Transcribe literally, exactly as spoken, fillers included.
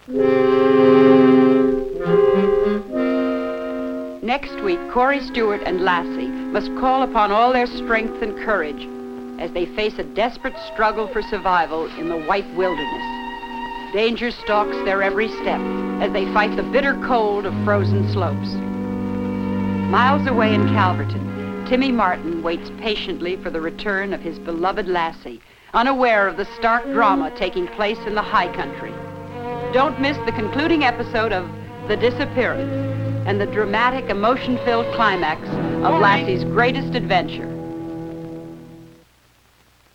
Next week, Corey Stewart and Lassie must call upon all their strength and courage as they face a desperate struggle for survival in the white wilderness. Danger stalks their every step as they fight the bitter cold of frozen slopes. Miles away in Calverton, Timmy Martin waits patiently for the return of his beloved Lassie, unaware of the stark drama taking place in the high country. Don't miss the concluding episode of The Disappearance and the dramatic, emotion-filled climax of Lassie's greatest adventure.